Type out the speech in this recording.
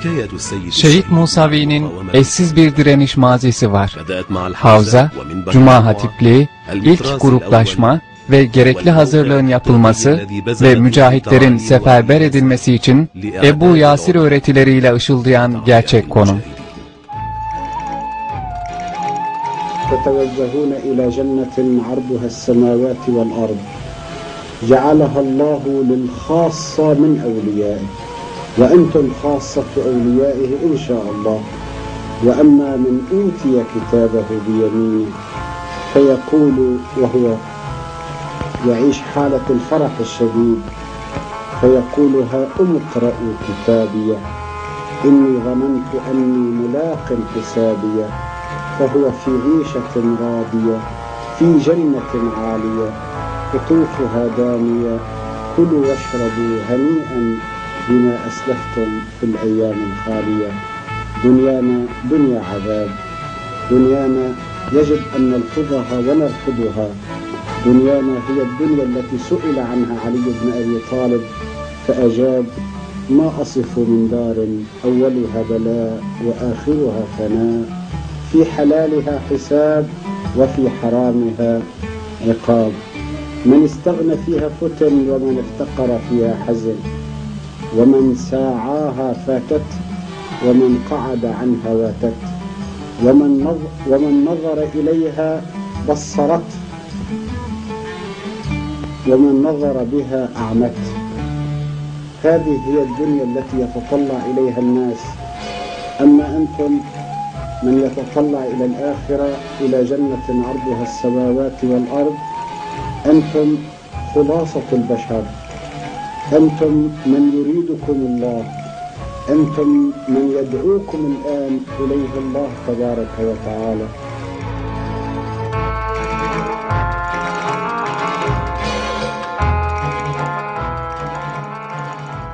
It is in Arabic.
Şehit Musavi'nin eşsiz bir direniş mazisi var. Havza, Cuma Hatipliği, ilk gruplaşma ve gerekli hazırlığın yapılması ve mücahitlerin seferber edilmesi için Ebu Yasir öğretileriyle ışıldayan gerçek konum. تتوجهون إلى جنة عرضها السماوات والأرض جعلها الله للخاصة من أوليائه وأنتم خاصة أوليائه إن شاء الله. وأما من أوتي كتابه بيمينه فيقول وهو يعيش حالة الفرح الشديد فيقول هاؤم اقرءوا كتابيه إني ظننت أني ملاق حسابيه فهو في عيشة راضية في جنة عالية قطوفها دانية كلوا واشربوا هنيئا بما أسلفتم في الأيام الخالية. دنيانا دنيا عذاب، دنيانا يجب أن نلفظها ونرفضها. دنيانا هي الدنيا التي سئل عنها علي بن أبي طالب فأجاب ما أصف من دار أولها بلاء وآخرها فناء في حلالها حساب وفي حرامها عقاب. من استغنى فيها فتن ومن افتقر فيها حزن ومن ساعاها فاتت ومن قعد عنها واتت ومن نظر إليها بصرت ومن نظر بها أعمت. هذه هي الدنيا التي يتطلع إليها الناس. أما أنتم من يتطلع إلى الآخرة إلى جنة عرضها السماوات والأرض أنتم خلاصة البشر، أنتم من يريدكم الله، أنتم من يدعوكم الآن إليه الله تبارك وتعالى.